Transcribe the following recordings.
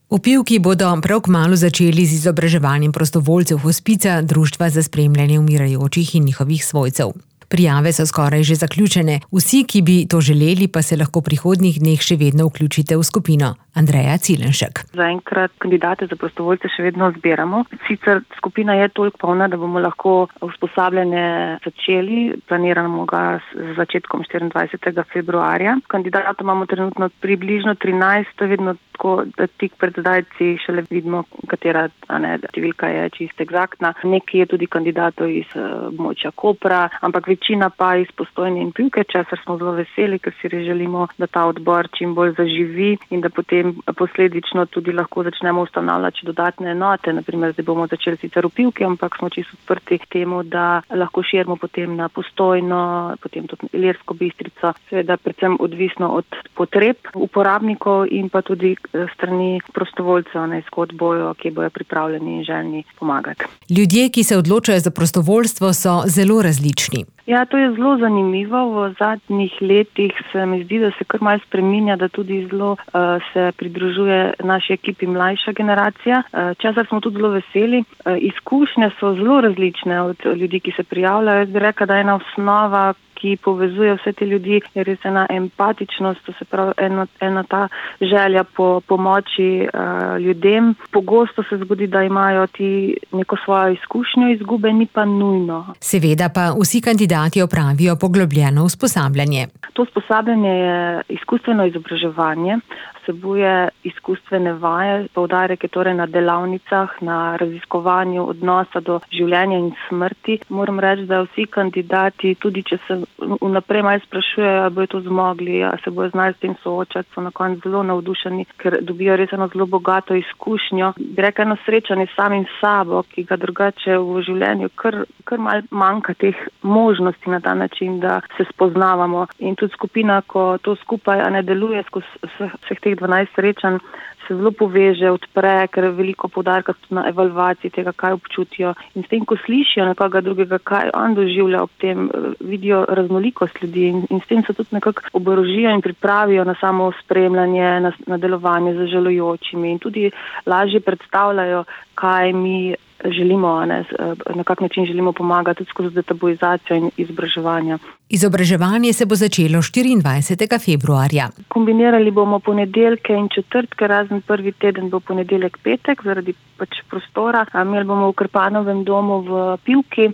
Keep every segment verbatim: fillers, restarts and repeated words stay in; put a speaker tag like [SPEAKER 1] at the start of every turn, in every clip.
[SPEAKER 1] V Pivki bodo prav kmalu začeli z izobraževanjem prostovoljcev Hospica, Društva za spremljanje umirajočih in njihovih svojcev. Prijave so skoraj že zaključene, vsi, ki bi to želeli, pa se lahko v prihodnjih dneh še vedno vključite v skupino. Andreja Cilenšek.
[SPEAKER 2] Zaenkrat kandidate za prostovoljce še vedno zbiramo. Sicer skupina je toliko polna, da bomo lahko usposabljanje začeli. Planiramo ga z začetkom štiriindvajsetega februarja. Kandidatov imamo trenutno približno trinajst, vedno tako, da tik pred zdajci šele vidimo, katera ne, številka je čisto eksaktna. Nekaj je tudi kandidatov iz območja Kopra, ampak večina pa iz Postojne in Pivke, česar smo zelo veseli, ker si želimo, da ta odbor čim bolj zaživi in da potem posledično tudi lahko začnemo ustanavljati dodatne enote. Naprimer, zdaj bomo začeli sicer v Pivki, ampak smo čisto odprti temu, da lahko širimo potem na Postojno, potem tudi Ilirsko Bistrico. Seveda predvsem odvisno od potreb uporabnikov in pa tudi strani prostovoljcev, ne, skod bojo, ki bojo pripravljeni in željni pomagati.
[SPEAKER 1] Ljudje, ki se odločajo za prostovoljstvo, so zelo različni.
[SPEAKER 2] Ja, to je zelo zanimivo. V zadnjih letih se mi zdi, da se kar malo spreminja, da tudi zelo uh, se pridružuje naši ekipi mlajša generacija. Uh, česar smo tudi zelo veseli. Uh, izkušnje so zelo različne od ljudi, ki se prijavljajo. Jaz bi rekla, da je ena osnova, ki povezuje vse te ljudi, je res ena empatičnost, to se pravi ena, ena ta želja po pomoči uh, ljudem. Pogosto se zgodi, da imajo ti neko svojo izkušnjo izgube, ni pa nujno.
[SPEAKER 1] Seveda pa vsi kandidati opravijo poglobljeno usposabljanje.
[SPEAKER 2] To usposabljanje je izkustveno izobraževanje, vsebuje izkustvene vaje, poudarek je torej na delavnicah, na raziskovanju odnosa do življenja in smrti. Moram reči, da vsi kandidati, tudi če se vnaprej malo sprašujejo, ali bojo to zmogli, ali se bojo znali s tem soočati, so na koncu zelo navdušeni, ker dobijo res eno zelo bogato izkušnjo. Bi rekla, eno srečanje s samim sabo, ki ga drugače v življenju kar, kar malo manjka teh možnosti na ta način, da se spoznavamo. In tudi skupina, ko to skupaj ne deluje skozi vseh teh dvanajst srečanj, se zelo poveže, odpre, ker je veliko poudarka na evalvaciji tega, kaj občutijo. In s tem, ko slišijo nekoga drugega, kaj on doživlja ob tem, vidijo raznolikost ljudi in, in s tem se tudi nekako oborožijo in pripravijo na samo spremljanje, na, na delovanje z žalujočimi in tudi lažje predstavljajo, kaj mi želimo, ne, na kak način želimo pomagati tudi skozi detabuizacijo in izobraževanja.
[SPEAKER 1] Izobraževanje se bo začelo štiriindvajsetega februarja.
[SPEAKER 2] Kombinirali bomo ponedeljke in četrtke, razen prvi teden bo ponedeljek petek, zaradi pač prostora. Imeli bomo v Krpanovem domu v Pivki.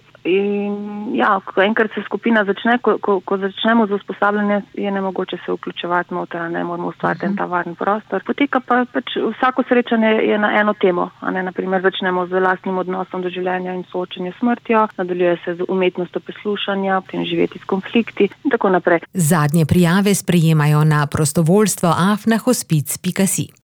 [SPEAKER 2] In ja, ko enkrat se skupina začne, ko, ko, ko začnemo z usposabljanjem, je nemogoče se vključevati noter, ne moramo ustvariti en ta varen prostor. Poteka pa pač vsako srečanje je na eno temo, a ne, naprimer začnemo z lastnim odnosom do življenja in soočenja s smrtjo, nadaljuje se z umetnostjo poslušanja, potem živeti s konflikti in tako naprej.
[SPEAKER 1] Zadnje prijave sprejemajo na prostovoljstvo afna hospic pika si.